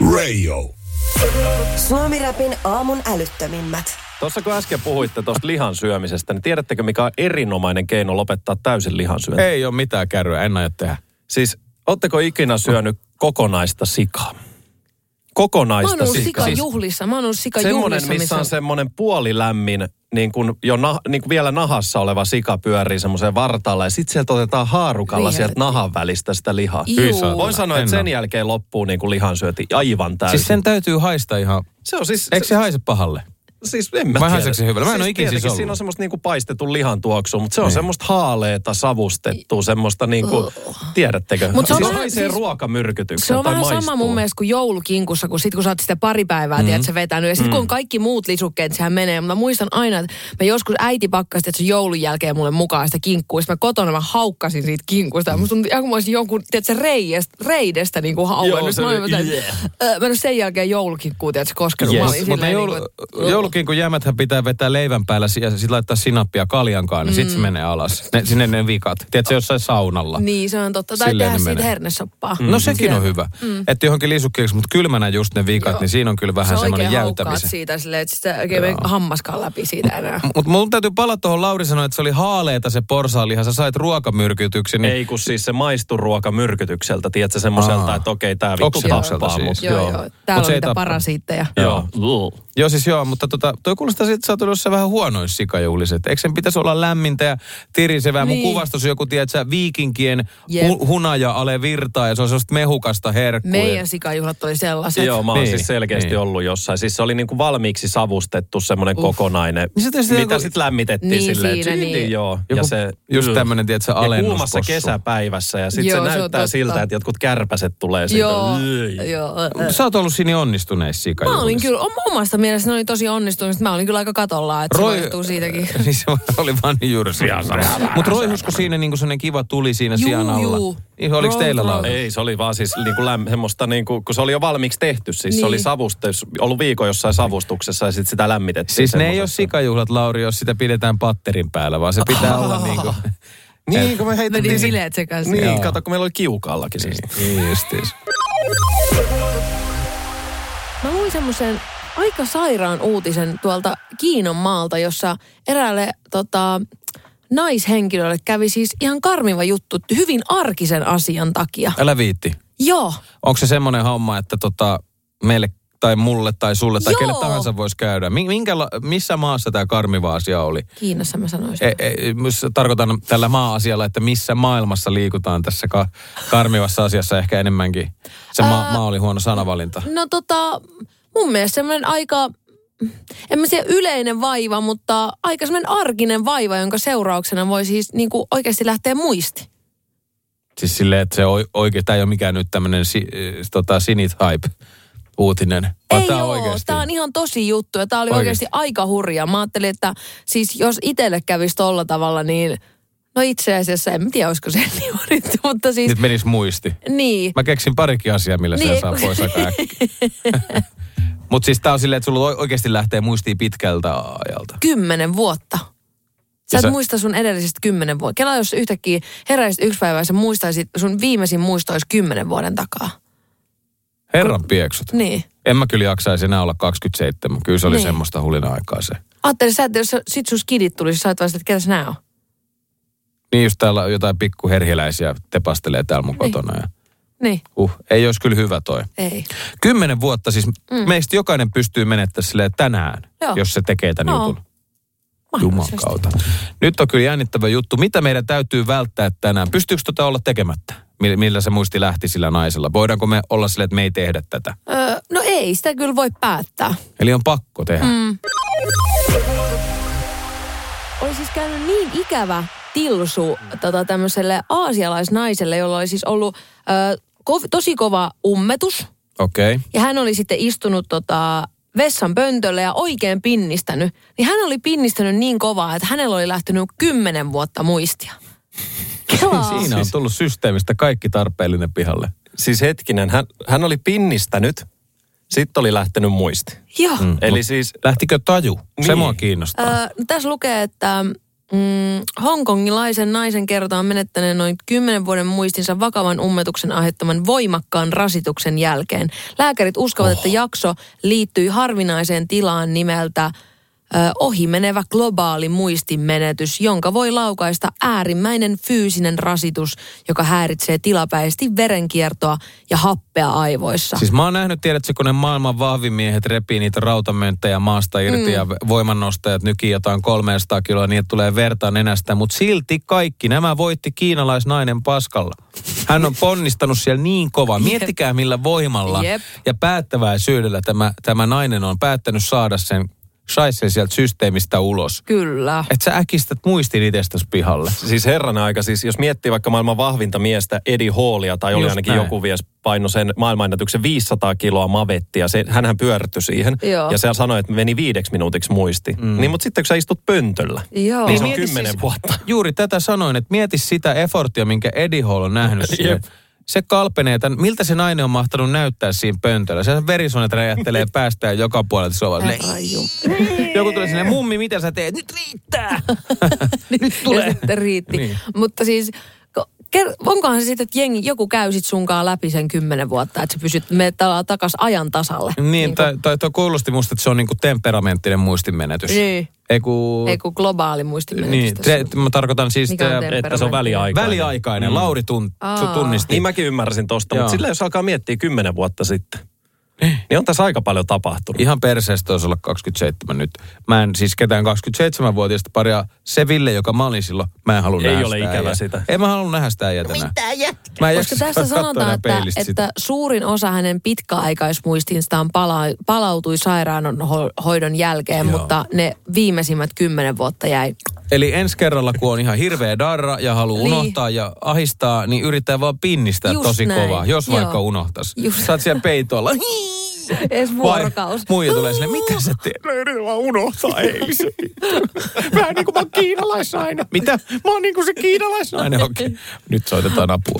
Radio. Suomi-rapin aamun älyttömimmät. Tuossa kun äsken puhuitte tuosta lihan syömisestä, niin tiedättekö mikä on erinomainen keino lopettaa täysin lihan syönti? Ei ole mitään kärryä, en aio tehdä. Siis, ootteko ikinä syönyt kokonaista sikaa? Kokonaista sikaa. Mä oon ollut sikajuhlissa. Semmoinen, missä on semmoinen puolilämmin, niin kuin vielä nahassa oleva sika pyörii semmoiseen vartaalla. Ja sitten sieltä otetaan haarukalla sieltä nahan välistä sitä lihaa. Voin sanoa, että sen jälkeen loppuu niin kuin lihansyöti aivan täysin. Siis sen täytyy haista ihan. Se on siis... Eikö se haise pahalle? Siis en mä tiedä. Se hyvällä? Mä en ole ikinä siis ollut. Siinä on semmoista niinku paistetun lihan tuoksua, mutta se on semmoista haaleeta, savustettua, semmoista niinku, tiedättekö? Mut se on haisee ruokamyrkytyksen tai maistuu. Se on vähän sama mun mielestä kuin joulukinkussa, kun sä oot sitä pari päivää, tiedät sä vetänyt. Ja sit kun on kaikki muut lisukkeet, sehän menee. Mä muistan aina, että mä joskus äiti pakkasi, että se joulun jälkeen mulle mukaan sitä kinkkua. Sitten mä kotona mä haukkasin siitä kinkusta. Ja musta tuntui ihan kuin mä olisin jonkun, tiedät sä reidestä niinku hauennut. Mä en ole sen jälkeen joulukinkkuu, tiedät sä koskenut. Joulukinkun jäämäthän pitää vetää leivän päällä ja sitten laittaa sinappia kaljankaan, niin sitten se menee alas. Sinne ne vikat. Tiedätkö, jossain saunalla. Niin, se on totta. Tai tehdä siitä hernesoppaa. No sekin on hyvä. Että johonkin lisukkeeksi, mutta kylmänä just ne vikat, niin siinä on kyllä vähän semmoinen jäytämisen. Se siitä silleen, että sitä oikein hammaskaan läpi siitä enää. Mutta mun täytyy palata tuohon Lauri sanoi, että se oli haaleeta se porsaanliha. Sä sait ruokamyrkytyksen. Niin... Ei, kun siis se maistui ruokamyrkytykseltä. Tiedätkö semmoiselta, että okei, tää vittu tappaa. Siis. Joo. Täällä on niitä parasiitteja. Joo, siis mutta toi kuulostaa siitä, että sä oot ollut jossain vähän huonoissa sikajuhliset. Eikö sen pitäisi olla lämmintä ja tirisevää? Niin. Mun kuvastus joku, tiedätkö, viikinkien hunaja ale virtaa ja se on sellaista mehukasta herkkua. Meidän sikajuhlat oli sellaiset. Joo, mä oon siis selkeästi ollut jossain. Siis se oli niinku valmiiksi savustettu semmoinen kokonainen, mitä sitten lämmitettiin silleen. Niin. Joo. Joku, ja se, just tämmönen, tiedätkö, alennuspossu. Ja kuumassa kesäpäivässä ja sitten se näyttää siltä, että jotkut kärpäset tulee siitä. Joo. Sä oot ollut siinä onnistuneissa sikajuhlissa. Mä olin kyllä, omasta mielestä ne oli tosi onnistunut. Mä olin kyllä aika katolla, että se vaihtuu siitäkin. Siis oli vaan juuri mutta roihusko siinä niinku sellainen kiva tuli siinä sian alla? Oliko teillä Lauri? Ei, se oli vaan siis niinku semmoista niinku, kun se oli jo valmiiksi tehty. Siis se oli savustus, ollut viikon jossain savustuksessa ja sitten sitä lämmitettiin. Siis ne ei ole sikajuhlat, Lauri, jos sitä pidetään patterin päällä, vaan se pitää olla niinku... Niin, kun me heitettiin... Meni bileet sekaisin. Niin, kato, kun meillä oli kiukaallakin siis. Niin justiis. Mä luin semmoisen aika sairaan uutisen tuolta Kiinan maalta, jossa eräälle naishenkilölle kävi siis ihan karmiva juttu hyvin arkisen asian takia. Älä viitti. Joo. Onko se semmoinen homma, että meille tai mulle tai sulle tai kelle tahansa voisi käydä? Missä maassa tämä karmiva asia oli? Kiinassa mä sanoisin. Tarkoitan tällä maa-asialla, että missä maailmassa liikutaan tässä karmivassa asiassa ehkä enemmänkin. Se maa oli huono sanavalinta. No mun mielestä semmoinen aika, en mä tiedä yleinen vaiva, mutta aika semmoinen arkinen vaiva, jonka seurauksena voi siis niinku oikeasti lähteä muisti. Siis silleen, että se tämä ei ole mikään nyt tämmöinen sinit-hype uutinen. Ei ole, tämä on ihan tosi juttu ja tämä oli oikeasti aika hurja. Mä ajattelin, että siis jos itselle kävisi tolla tavalla, niin no itse asiassa en tiedä, olisiko se niin nyt, mutta siis... Nyt menisi muisti. Niin. Mä keksin parikin asiaa, millä se saa pois aikaa. Mutta siis tää on silleen, että sulla oikeasti lähtee muistiin pitkältä ajalta. 10 vuotta. Sä et muista sun edellisestä 10 vuotta. Kela, jos yhtäkkiä heräisit yksi päivä ja sä muistaisit, sun viimeisin muisto olisi 10 vuoden takaa. Herran pieksut. Niin. En mä kyllä jaksaisi enää olla 27. Kyllä se oli semmoista hulina aikaa se. Ajattelin sä, että jos sit sun skidit tulisi, sä oot vasta, että ketäs nää on? Niin just täällä jotain pikkuherhiläisiä tepastelee täällä mun kotona. Ja... Niin. Ei olisi kyllä hyvä toi. Ei. 10 vuotta siis meistä jokainen pystyy menettämään silleen tänään, jos se tekee tämän jutun. Juman kautta. Nyt on kyllä jännittävä juttu. Mitä meidän täytyy välttää tänään? Pystyykö olla tekemättä? Millä se muisti lähti sillä naisella? Voidaanko me olla silleen, että me ei tehdä tätä? No ei, sitä kyllä voi päättää. Eli on pakko tehdä. Oli siis käynyt niin ikävä tilsu tämmöiselle aasialaisnaiselle, jolla oli siis ollut tosi kova ummetus. Okei. Ja hän oli sitten istunut vessan pöntölle ja oikein pinnistänyt. Niin hän oli pinnistänyt niin kovaa, että hänellä oli lähtenyt 10 vuotta muistia. Siinä on tullut systeemistä kaikki tarpeellinen pihalle. Siis hetkinen, hän oli pinnistänyt, sitten oli lähtenyt muisti. Joo. Eli siis... Lähtikö taju? Niin. Se mua kiinnostaa. Tässä lukee, että Hongkongilaisen naisen kerrotaan menettäneen noin 10 vuoden muistinsa vakavan ummetuksen aiheuttaman voimakkaan rasituksen jälkeen. Lääkärit uskovat, että jakso liittyi harvinaiseen tilaan nimeltä ohimenevä globaali muistinmenetys, jonka voi laukaista äärimmäinen fyysinen rasitus, joka häiritsee tilapäisesti verenkiertoa ja happea aivoissa. Siis mä oon nähnyt, tiedätkö, kun ne maailman vahvimiehet repii niitä rautamönttejä maasta irti ja voimannostajat nykii jotain 300 kiloa, niin että tulee verta nenästä, mutta silti kaikki nämä voitti kiinalaisnainen paskalla. Hän on ponnistanut siellä niin kova. Miettikää millä voimalla ja päättäväisyydellä tämä nainen on päättänyt saada sen shaisen sieltä systeemistä ulos. Kyllä. Että sä äkistät muistin itsestäsi pihalle. Siis herran aika, siis jos miettii vaikka maailman vahvinta miestä Eddie Hallia, tai oli just ainakin näin. Joku mies paino sen maailmanennätyksen 500 kiloa mavettia. Hänhän pyörtyi siihen. Joo. Ja se sanoi, että meni 5 minuutiksi muisti. Niin, mutta sitten kun sä istut pöntöllä, niin se on 10 vuotta. Juuri tätä sanoin, että mieti sitä efforttia, minkä Eddie Hall on nähnyt siihen. Se kalpenee, miltä se nainen on mahtanut näyttää siinä pöntöllä. Se verisuonet räjähtelee päästään joka puolelta. Se on joku tulee sinne, mummi, mitä sä teet? Nyt riittää! Nyt tulee. Ja sitten riitti. Niin. Mutta siis, onkohan se sitten, että joku käy sit sunkaan läpi sen 10 vuotta, että sä pysyt takaisin ajan tasalle. Niin, tai kuulosti musta, että se on niinku temperamenttinen muistinmenetys. Niin. Ei kun globaali muistinmenetys. Niin, mä tarkoitan siis, että se on väliaikainen. Väliaikainen. Lauri tunnisti. Niin mäkin ymmärsin tosta, mutta sillä jos alkaa miettiä 10 vuotta sitten, niin on tässä aika paljon tapahtunut. Ihan perseestä olisi olla 27 nyt. Mä en siis ketään 27-vuotiaista paria. Se Ville, joka mä olin silloin, mä en halua nähdä sitä. Ei ole ikävä sitä. Ei mä halua nähdä sitä äijätä. Mitä jätkä? Koska tässä sanotaan, että suurin osa hänen pitkäaikaismuistinstaan palautui sairaanhoidon jälkeen, mutta ne viimeisimmät 10 vuotta jäi. Eli ensi kerralla, kun on ihan hirveä darra ja haluaa unohtaa ja ahistaa, niin yrittää vaan pinnistää just tosi näin. Kovaa, jos vaikka unohtaisi. Sä oot siellä peitolla. Ees vuorokaus. Muija tulee sinne, mitä sä teet? Mä yritän vaan unohtaa, ei se. Vähän niin kuin mä oon kiinalaisnainen. Mitä? Mä oon niin kuin se kiinalaisnainen. Okei. Nyt soitetaan apua.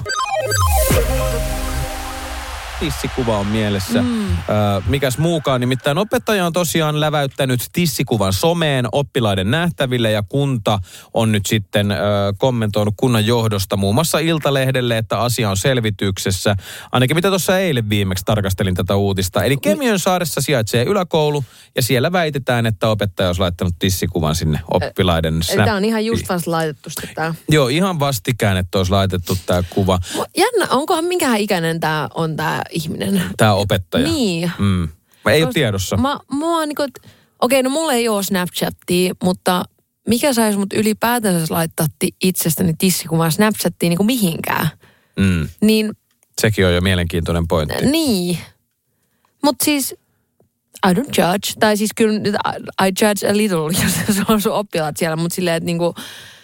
Tissikuva on mielessä. Mikäs muukaan, nimittäin opettaja on tosiaan läväyttänyt tissikuvan someen oppilaiden nähtäville ja kunta on nyt sitten kommentoinut kunnan johdosta muun muassa Iltalehdelle, että asia on selvityksessä. Ainakin mitä tuossa eilen viimeksi tarkastelin tätä uutista. Eli Kemiönsaaressa sijaitsee yläkoulu ja siellä väitetään, että opettaja olisi laittanut tissikuvan sinne oppilaiden snappiin. Tämä on ihan just vasta laitettu tämä. Joo, ihan vastikään, että olisi laitettu tämä kuva. Jännä, onkohan minkähän ikäinen tämä on tämä ihminen? Tämä opettaja. Niin. Ei ole tiedossa. Mua niinku, okei, no mulla ei ole Snapchattia, mutta mikä saisi mut ylipäätänsä laittaa itsestäni tissikuvan Snapchattiin niinku mihinkään? Niin. Sekin on jo mielenkiintoinen pointti. Niin. Mutta siis, I don't judge. Tai siis kyllä I judge a little, jos se on sun oppilaat siellä, mutta silleen, että niinku,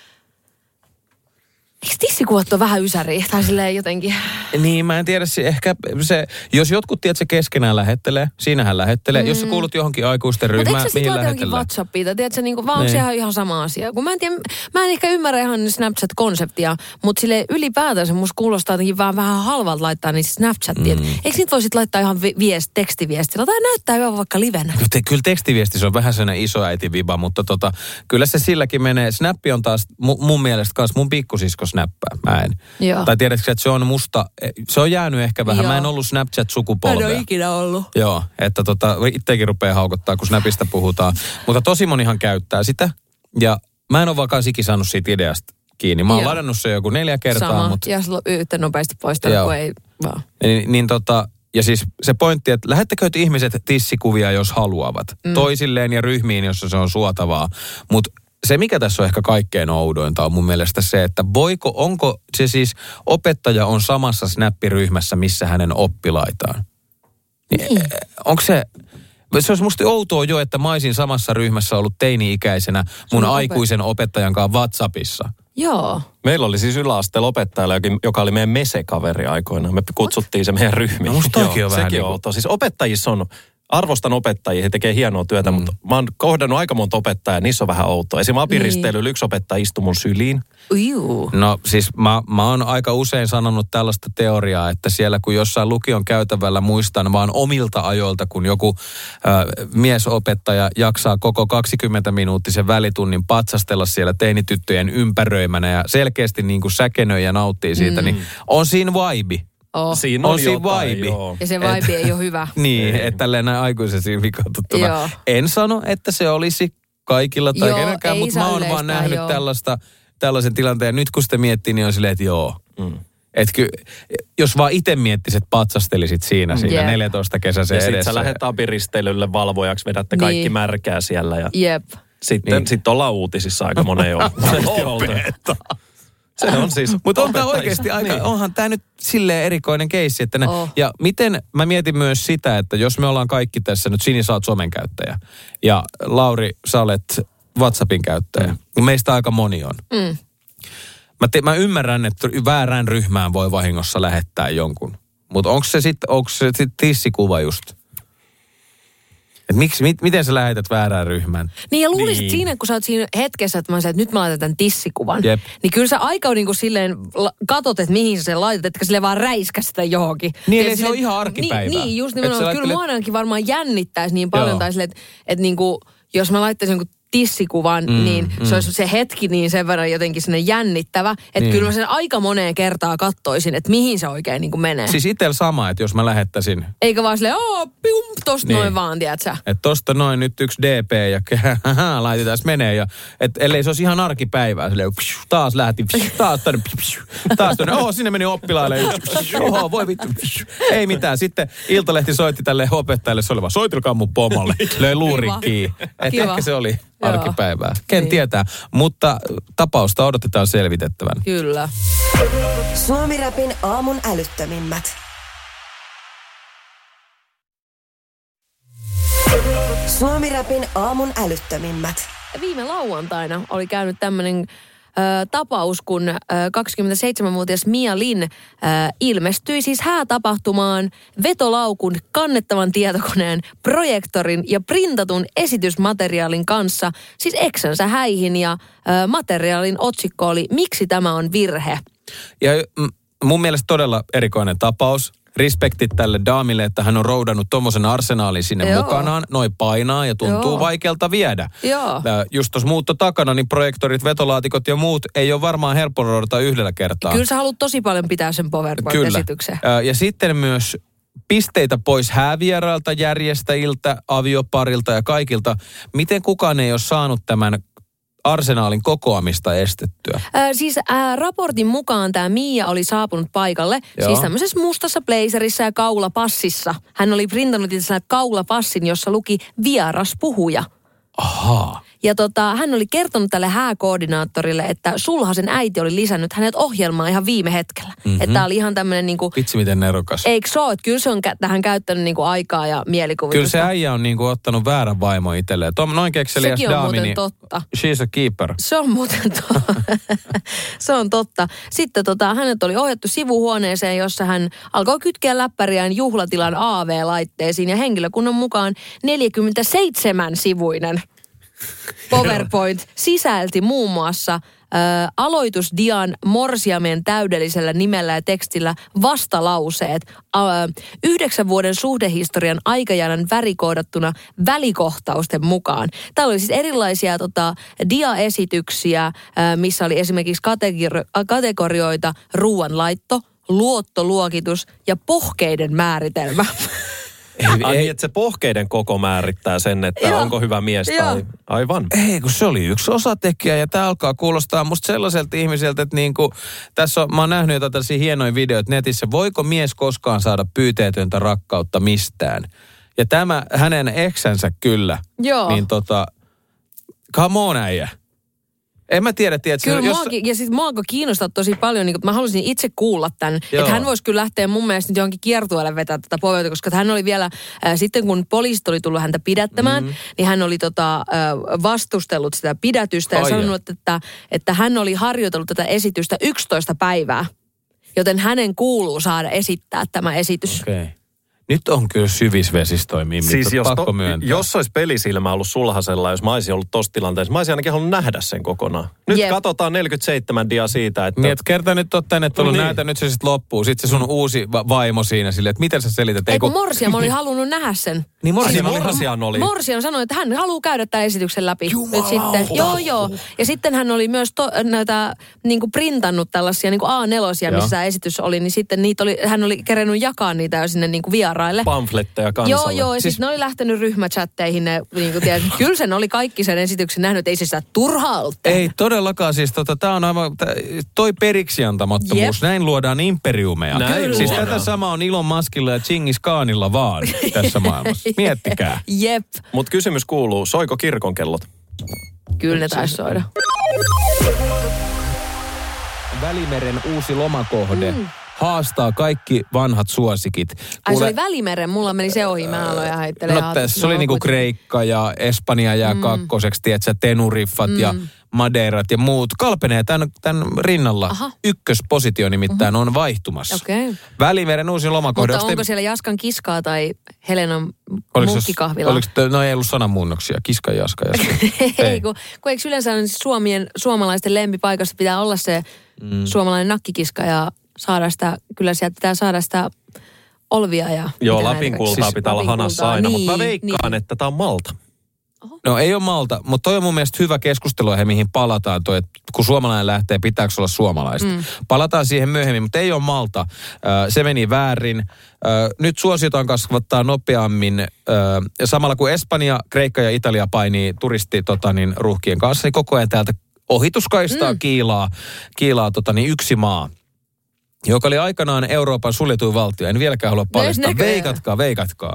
eikö tissikuvat ole vähän ysäriä? Tai silleen jotenkin. Niin, mä en tiedä. Ehkä se, jos jotkut tiedät, se keskenään lähettelee, siinähän lähettelee. Jos sä kuulut johonkin aikuisten ryhmään, mihin lähetellään. WhatsAppia, tiedätkö, niin vaan onko se ihan sama asia? Kun mä en ehkä ymmärrä ihan Snapchat-konseptia, mutta sille ylipäätänsä musta kuulostaa jotenkin vähän halvalta laittaa niitä Snapchatia. Eikö niitä voisit laittaa ihan tekstiviestillä? Tai näyttää hyvä vaikka livenä. No kyllä tekstiviesti, se on vähän sellainen isoäiti-viba, mutta kyllä se silläkin menee. Snappi on taas mun mielestä kanssa mun pikkusisko snappaa. Mä en. Joo. Tai tiedätkö, että se on musta, se on jäänyt ehkä vähän. Joo. Mä en ollut Snapchat-sukupolvea. En ole ikinä ollut. Joo, että itsekin rupeaa haukottaa, kun Snapista puhutaan. Mutta tosi monihan käyttää sitä. Ja mä en ole vaikka ikinä saanut siitä ideasta kiinni. Mä oon ladannut se joku 4 kertaa. Sama, mutta ja yhtä nopeasti poistaa, kun ei vaan. Ja siis se pointti, että lähettäkö ihmiset tissikuvia, jos haluavat. Toisilleen ja ryhmiin, jossa se on suotavaa. Mutta se, mikä tässä on ehkä kaikkein oudointa, on mun mielestä se, että onko se siis opettaja on samassa snappiryhmässä, missä hänen oppilaitaan. Niin. Onko se olisi musta outoa jo, että mä olisin samassa ryhmässä ollut teini-ikäisenä mun aikuisen opettajan kanssa WhatsAppissa. Joo. Meillä oli siis yläasteella opettajalla, joka oli meidän mesekaveri aikoinaan. Me kutsuttiin se meidän ryhmiin. No musta toikin on vähän sekin on outoa. Siis opettajissa on arvostan opettajia, he tekee hienoa työtä, mutta mä oon kohdannut aika monta opettajaa, niissä on vähän outoa. Esimerkiksi apiristeilyllä yksi opettaja istui mun syliin. No siis mä oon aika usein sanonut tällaista teoriaa, että siellä kun jossain lukion käytävällä muistan vaan omilta ajoilta, kun joku miesopettaja jaksaa koko 20-minuuttisen välitunnin patsastella siellä teinityttöjen ympäröimänä ja selkeästi niin kuin säkenöi ja nauttii siitä, niin on siinä vibe. Siinä on vibe. Ja se vibe ei ole hyvä. Niin, että tälleen näin aikuisen siinä vikaututtuna. En sano, että se olisi kaikilla tai kenenkään, mutta mä oon vaan nähnyt tällaisen tilanteen. Ja nyt kun sitä miettii, niin on silleen, että Että jos vaan itse miettisit, että patsastelisit siinä 14 kesäisen edessä. Ja sit sä lähdet apiristeilylle valvojaksi, vedätte kaikki märkää siellä. Ja sitten ollaan uutisissa aika monen jo. Se on siis. Mutta on tämä oikeasti onhan tämä nyt silleen erikoinen keissi. Että ja miten, mä mietin myös sitä, että jos me ollaan kaikki tässä, nyt Sini sä oot somen käyttäjä ja Lauri sä olet WhatsAppin käyttäjä. Meistä aika moni on. Mä ymmärrän, että väärään ryhmään voi vahingossa lähettää jonkun. Mutta onko se sitten tissikuva just? Miten sä lähetät väärään ryhmään? Niin ja luulisit siinä, kun sä oot siinä hetkessä, että nyt mä laitan tämän tissikuvan. Niin kyllä sä aika niin kuin silleen katot, että mihin sä sen laitat, etkä silleen vaan räiskä sitä johonkin. Niin eli se on ihan arkipäivää. Niin just nimenomaan. Kyllä mua ainakin varmaan jännittäisi niin paljon. Tai silleen, että niin kuin, jos mä laittaisin jonkun tissikuvan, niin se olisi se hetki niin sen verran jotenkin sinne jännittävä, että kyllä mä sen aika moneen kertaa kattoisin, että mihin se oikein niin kuin menee. Siis itsellä sama, että jos mä lähettäisin. Eikä vaan silleen, tosta noin vaan, tiedätkö? Että tosta noin nyt yksi DP ja laitetaan menee. Ja että ellei se olisi ihan arkipäivää, silleen taas lähti, taas tonne, sinne meni oppilaille. Voi vittu. Ei mitään. Sitten Iltalehti soitti tälle opettajalle, se oli vaan, soitelkaa mun pomolle. Löi luurin kiinni. Että ehkä se oli arkipäivää. Ken tietää, mutta tapausta odotetaan selvitettävän. Kyllä. Suomi-rapin aamun älyttömimmät. Suomi-rapin aamun älyttömimmät. Viime lauantaina oli käynyt tämmöinen tapaus, kun 27-vuotias Mia Lin ilmestyi siis häätapahtumaan vetolaukun, kannettavan tietokoneen, projektorin ja printatun esitysmateriaalin kanssa, siis eksänsä häihin, ja materiaalin otsikko oli "Miksi tämä on virhe?" Ja mun mielestä todella erikoinen tapaus. Respektit tälle daamille, että hän on roudannut tommosen arsenaalin sinne mukanaan. Noin painaa ja tuntuu vaikealta viedä. Just tuossa muutto takana, niin projektorit, vetolaatikot ja muut ei ole varmaan helppo roudata yhdellä kertaa. Kyllä sä haluat tosi paljon pitää sen PowerPoint-esityksen. Ja sitten myös pisteitä pois häävierailta, järjestäjiltä, avioparilta ja kaikilta. Miten kukaan ei ole saanut tämän arsenaalin kokoamista estettyä? Raportin mukaan tämä Mia oli saapunut paikalle, siis tämmöisessä mustassa blazerissa ja kaulapassissa. Hän oli printannut itse kaulapassin, jossa luki "vieras puhuja". Ahaa. Ja hän oli kertonut tälle hääkoordinaattorille, että Sulhasen äiti oli lisännyt hänet ohjelmaan ihan viime hetkellä. Että tämä oli ihan tämmöinen niinku... Vitsi, miten nerokas. Eikö se ole? Kyllä se on tähän käyttänyt niinku aikaa ja mielikuvitusta. Kyllä se äijä on niinku ottanut väärän vaimo itselleen. Noin kekseliäs daami. Sekin on muuten totta. She's a keeper. Se on muuten totta. Se on totta. Sitten hänet oli ohjattu sivuhuoneeseen, jossa hän alkoi kytkeä läppäriään juhlatilan AV-laitteisiin, ja henkilökunnan mukaan 47-sivuinen PowerPoint sisälti muun muassa aloitusdian morsiamen täydellisellä nimellä ja tekstillä vastalauseet, 9 vuoden suhdehistorian aikajanan värikoodattuna välikohtausten mukaan. Täällä oli siis erilaisia diaesityksiä, missä oli esimerkiksi kategorioita ruoanlaitto, luottoluokitus ja pohkeiden määritelmä. Niin, että se pohkeiden koko määrittää sen, että onko hyvä mies tai aivan. Ei, kun se oli yksi osatekijä ja tämä alkaa kuulostaa musta sellaiselta ihmiseltä, että niinku, mä oon nähnyt jotain tällaisia hienoja videoita netissä. Voiko mies koskaan saada pyyteetöntä rakkautta mistään? Ja tämä hänen eksänsä kyllä. Niin come on äijä. En mä tiedä, kyllä ja siis mua kiinnostaa tosi paljon, niin mä haluaisin itse kuulla tämän. Että hän voisi kyllä lähteä mun mielestä nyt johonkin kiertueelle vetää tätä pohjaa, koska hän oli vielä, sitten kun poliisit oli tullut häntä pidättämään, niin hän oli vastustellut sitä pidätystä ja sanonut, että hän oli harjoitellut tätä esitystä 11 päivää. Joten hänen kuuluu saada esittää tämä esitys. Okay. Nyt on kyllä syvisvesistoi Mimmi, siis pakko myöntää. Jos olisi pelisilmä ollut sulhasella, jos mä olisin ollut tossa tilanteessa, mä olisin ainakin halunnut nähdä sen kokonaan. Nyt katsotaan 47 dia siitä, että... Niin, että kerta nyt oot tänne tullut näytä, nyt se sitten loppuu. Sitten se sun uusi vaimo siinä silleen, että miten sä selität? Ei kun Morsian oli halunnut nähdä sen. Niin Morsian oli. Morsian sanoi, että hän haluaa käydä tämän esityksen läpi. Nyt sitten. Joo. Ja sitten hän oli myös näitä niinku printannut tällaisia niinku A4, missä esitys oli, niin sitten hän oli kerennyt jakaa niitä jo sinne niinku vieraille. Pamfletteja kansalle. Joo, ja siis ne oli lähtenyt ryhmächatteihin, niinku kyllä sen oli kaikki sen esityksen nähnyt, ei se sitä turhaa ollut. Ei todellakaan, siis tämä on aivan, toi periksiantamattomuus, näin luodaan imperiumeja. Siis tätä sama on Elon Muskilla ja Chingis Khanilla vaan tässä maailmassa. Miettikää. Jep. Mut kysymys kuuluu, soiko kirkonkellot? Kyllä ne taisi soida. Välimeren uusi lomakohde haastaa kaikki vanhat suosikit. Ai se oli Välimeren, mulla meni se ohi, mä aloin ja haittelee. No tässä oli niinku Kreikka ja Espanja jää kakkoseksi, tiedätkö, Teneriffat ja Madeirat ja muut. Kalpenee tämän rinnalla. Aha. Ykköspositio nimittäin on vaihtumassa. Okay. Välimeren uusi lomakohde. Mutta onko siellä Jaskan kiskaa tai Helenan munkkikahvila? No ei ollut sananmuunnoksia. Kiska, Jaska. Ei, kun eikö yleensä suomalaisten lempipaikassa pitää olla se suomalainen nakkikiska ja saada sitä, kyllä sieltä pitää saada sitä olvia ja... Joo, Lapin kultaa siis pitää olla hanassa aina, mutta mä veikkaan, että tää on Malta. Oho. No ei ole Malta, mutta toi on mun mielestä hyvä keskustelu, mihin palataan toi, että kun suomalainen lähtee, pitääkö olla suomalaista. Palataan siihen myöhemmin, mutta ei ole Malta. Se meni väärin. Nyt suosiotaan kasvattaa nopeammin. Samalla kun Espanja, Kreikka ja Italia painii ruuhkien kanssa, niin koko ajan täältä ohituskaistaa kiilaa yksi maa, joka oli aikanaan Euroopan suljetuin valtio. En vieläkään halua paljastaa. Veikatkaa.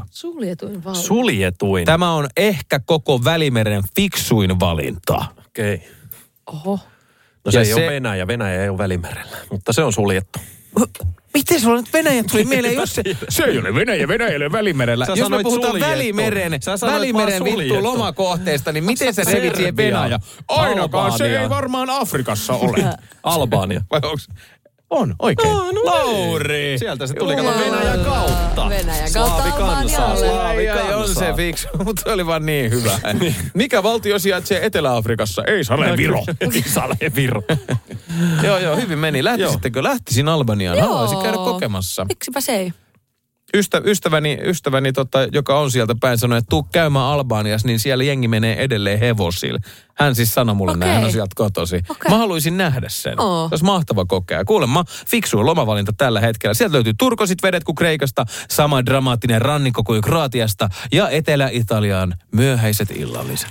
Suljetuin. Tämä on ehkä koko Välimeren fiksuin valinta. Okei. Okay. Oho. No se ei ole Venäjä. Venäjä ei ole Välimerellä, mutta se on suljettu. Miten sulla nyt Venäjä tuli mieleen, jos se ei ole Venäjä ei ole Välimerellä. Jos me puhutaan Välimeren vittu lomakohteesta, niin miten se revit siihen Venäjä? Ainakaan se ei varmaan Afrikassa ole. Albania. Vai onks? On, oikein. Lauri! Sieltä se tuli Venäjän kautta. Venäjän kautta Albanialle. On se fiksu, mutta se oli vaan niin hyvä. Mikä valtio sijaitsee Etelä-Afrikassa? Ei sale Viro. Ei sale Viro. Joo, hyvin meni. Lähtisin Albaniaan. Haluaisin käydä kokemassa. Miksipä se ei? Ystäväni joka on sieltä päin, sanoi, että tuu käymään Albaniassa, niin siellä jengi menee edelleen hevosille. Hän siis sanoi mulle näin, hän on sieltä kotosi. Mä haluaisin nähdä sen. Se olisi mahtava kokea. Kuulemma fiksuin lomavalinta tällä hetkellä. Sieltä löytyy turkosit vedet kuin Kreikasta, sama dramaattinen rannikko kuin Kroatiasta ja Etelä-Italian myöhäiset illalliset.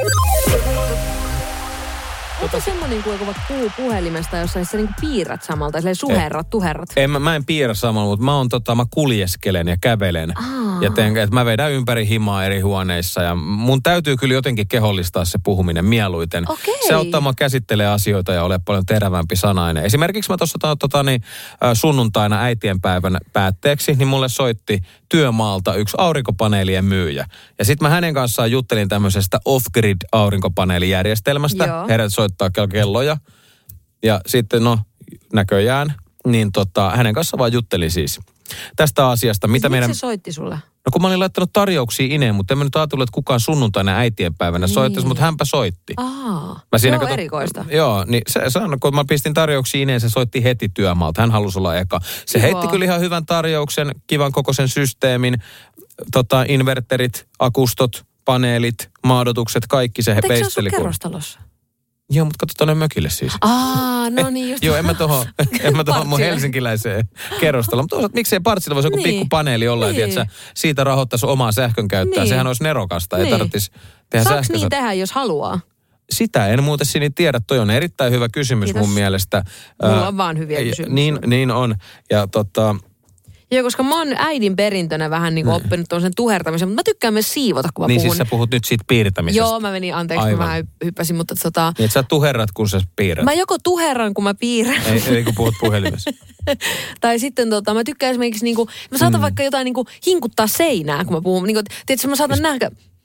Onko semmoinen, kun puhuu puhelimesta, jossa sä niinku piirrät samalta, silleen tuherrat? Mä en piirrä samalla, mutta mä kuljeskelen ja kävelen. Ja että mä vedän ympäri himaa eri huoneissa ja mun täytyy kyllä jotenkin kehollistaa se puhuminen mieluiten. Okay. Se auttaa mua käsittelee asioita ja ole paljon terävämpi sanainen. Esimerkiksi mä tuossa sunnuntaina äitienpäivän päätteeksi, niin mulle soitti työmaalta yksi aurinkopaneelien myyjä. Ja sitten mä hänen kanssaan juttelin tämmöisestä off-grid aurinkopaneelijärjestelmästä. Heidät soittaa kelloja. Ja sitten näköjään, niin hänen kanssaan vaan juttelin siis tästä asiasta. Mitä miksi se soitti sulle? No kun mä olin laittanut tarjouksia ineen, mutta en mä nyt ajatellut, että kukaan sunnuntaina äitienpäivänä soittaisi, mutta hänpä soitti. Erikoista. Joo, niin se sanoi, kun mä pistin tarjouksia ineen, se soitti heti työmaalta. Hän halusi olla eka. Se heitti kyllä ihan hyvän tarjouksen, kivan kokoisen systeemin, inverterit, akustot, paneelit, maadotukset, kaikki se peisteli. Eikö se ole sun kerrostalossa? Joo, mutta katso tuonne mökille siis. No niin just. Joo, en mä tohon mun helsinkiläiseen kerrostaloon. Mutta miksei Partsilla voisi joku pikku paneeli olla, että siitä rahoittaisi omaa sähkön käyttöä. Sehän olisi nerokasta, ei tarvitsisi tehdä sähköä. Saako niin tehdä, jos haluaa? Sitä en muuten sinne tiedä. Toi on erittäin hyvä kysymys mun mielestä. Mulla on vaan hyviä kysymyksiä. Niin on. Ja Joo, koska mä oon äidin perintönä vähän niin kuin oppinut tuon sen tuhertamisen, mutta mä tykkään myös siivota, kun mä puhun. Niin siis sä puhut nyt siitä piirtämisestä. Joo, mä menin, anteeksi, kun mä hyppäsin, mutta Niin, että sä tuherrat, kun sä piirrät. Mä joko tuherran, kun mä piirrän. Ei kun puhut puhelimessa. Tai sitten mä tykkään esimerkiksi mä saatan vaikka jotain hinkuttaa seinää, kun mä puhun. Tiedätkö, mä saatan nähdä...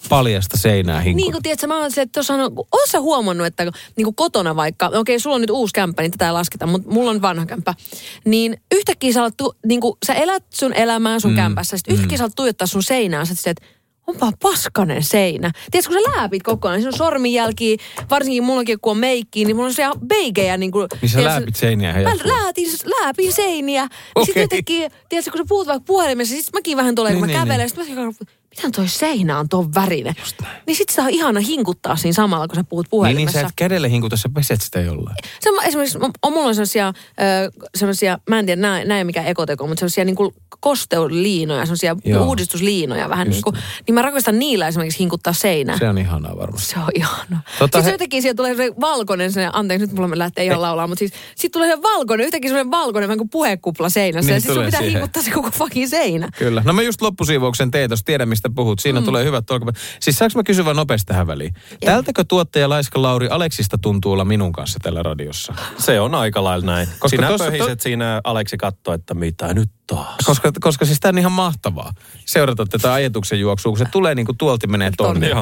paljasta seinää hinkut. Niin kuin tiedätkö, mä oon se, että oot sä huomannut, että niin kuin kotona vaikka, okei, sulla on nyt uusi kämppä, niin tätä ei lasketa, mutta mulla on vanha kämppä. Niin yhtäkkiä niin kuin sä elät sun elämää sun kämpässä, sitten yhtäkkiä sä oot tuijottaa sun seinään, sä että onpa paskanen seinä. Tiedätkö, kun sä lääpit koko ajan, siinä on sormenjälkiä, varsinkin mullakin kun on meikkiä, niin mulla on siellä beigejä. Niin sä lääpit seiniä? Mä lääpin seiniä. Okay. Sitten jotenkin, tiedätkö, kun sä puhut vaikka puhelimessa, sitten mäkin vähän tulee, kun mä kävelen, sitten mä miten toi seinä on ton värinen? Niin sit sitä on ihana hinkuttaa siinä samalla, kun sä puhut puhelimessa. Niin sä et kädelle hinkuta, sä peset sitä jollain. Esimerkiksi mulla on sellaisia, mä en tiedä, näin mikä ekoteko, mutta sellaisia niin kuin kosteusliinoja, sellaisia uudistusliinoja vähän niin kuin. Niin mä rakastan niillä esimerkiksi hinkuttaa seinää. Se on ihanaa varmasti. Se on ihanaa. Sitten jotenkin sieltä tulee se valkoinen, anteeksi nyt mulla lähtee ihan laulaa, mutta siis sit tulee se valkoinen, yhtäkkiä semmoinen valkoinen vähän kuin puhekupla seinässä. Niin, ja siis sun pitää hinkuttaa se koko fucking seinä. Kyllä. No mä just loppusiivouksen tein, jos tiedän mistä puhut. Siinä tulee hyvät olkapäät. Siis saanko mä kysyä vaan nopeasti tähän väliin? Tältäkö tuottaja Laiska Lauri Aleksista tuntuu olla minun kanssa tällä radiossa? Se on aika lailla näin. Koska sinä pöhiset siinä Aleksi katsoo, että mitä nyt taas. Koska siis tää on ihan mahtavaa seurata tätä ajatuksen juoksua, kun se tulee niin kuin tuolti menee tonne.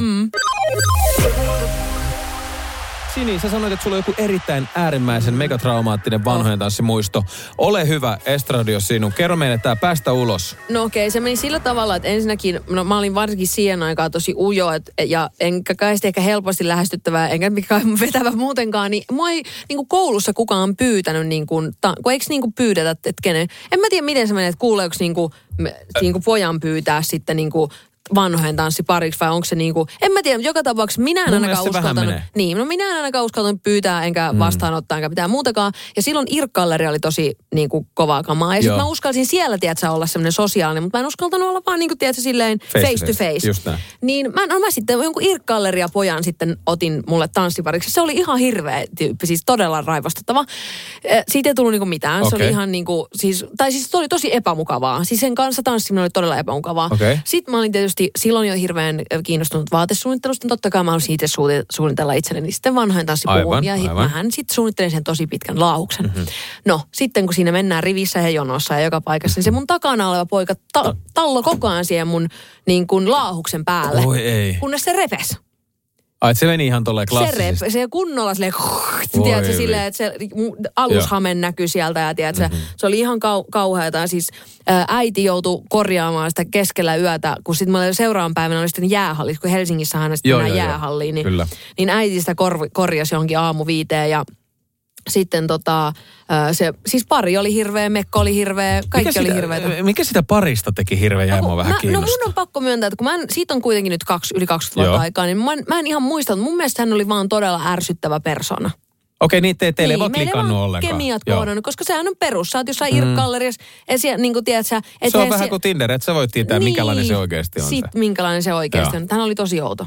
Sini, sä sanoit, että sulla on joku erittäin äärimmäisen megatraumaattinen vanhojen tanssimuisto. Ole hyvä, Estradio sinun. Kerro meille tää päästä ulos. No okei, se meni sillä tavalla, että ensinnäkin, mä olin varsinkin siihen aikaan tosi ujo, ja enkä kai ehkä helposti lähestyttävää, enkä mikään vetävä muutenkaan, niin mua ei niin kuin koulussa kukaan pyytänyt, niin kuin, kun eikö niin kuin pyydetä, että kenen. En mä tiedä, miten se menee, että kuuleeko niin kuin pojan pyytää sitten niin kuin vanhojen tanssipariksi vai onko se niinku, en mä tiedä, joka tapauksessa minä en ainakaan uskaltanut. Niin, no minä en ainakaan uskaltanut pyytää enkä vastaanottaa enkä pitää muutakaan. Ja silloin Irk-galleria oli tosi niinku kovaa kamaa. Ja sitten mä uskalsin siellä, tiedätkö, olla semmoinen sosiaalinen, mutta mä en uskaltanut olla vaan niinku, tiedätkö, silleen face to face. Just näin. Niin mä sitten jonkun Irk-galleria pojan sitten otin mulle tanssipariksi. Se oli ihan hirveä tyyppi, siis todella raivostuttava. Siitä ei tullut niinku mitään. Se oli ihan niinku, siis se oli tosi epämukavaa. Siis sen kanssa tanssiminen oli todella epämukavaa. Okay. Sitten mä olin tietysti silloin jo hirveän kiinnostunut vaatesuunnittelusta. Totta kai mä halusin itse suunnitella itselleni sitten vanhojen tanssipuvun. Ja mähän sitten suunnittelin sen tosi pitkän laahuksen. Mm-hmm. No, sitten kun siinä mennään rivissä ja jonossa ja joka paikassa, niin se mun takana oleva poika tallo koko ajan siihen mun niin kuin laahuksen päälle. Oi ei. Kunnes se repes. Ai, se meni ihan tolleen klassisesti. Se kunnolla silleen, tiedätkö, silleen, että se alushamen näkyi sieltä ja tiedätkö, se oli ihan kauheata. Siis äiti joutui korjaamaan sitä keskellä yötä, kun sitten seuraavan päivänä oli sitten jäähalli, kun Helsingissähän aina sitten mennään jäähalliin, niin äiti sitä korjasi johonkin aamu 5 ja sitten se, siis pari oli hirveä, Mekko oli hirveä, kaikki oli hirveätä. Mikä sitä parista teki hirveä, jäi mua vähän kiinnostaa. No mun on pakko myöntää, että kun siitä on kuitenkin nyt yli 20 vuotta aikaa, niin mä en ihan muista, mutta mun mielestä hän oli vaan todella ärsyttävä persona. Okei, niin teille ei vaan klikannut ollenkaan. Kemiat kohdannut, koska sehän on perus. Sä oot jossain Irk-galleriassa, niin kuin tiedät sä... Se on vähän kuin Tinder, että sä voit tietää, minkälainen se oikeasti on. Sitten minkälainen se oikeasti on. Hän oli tosi outo.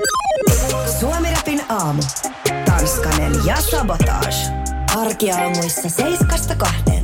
Suomi Rapin aamu. Tanskanen ja Sabotage. Arkiaamuissa 7-2.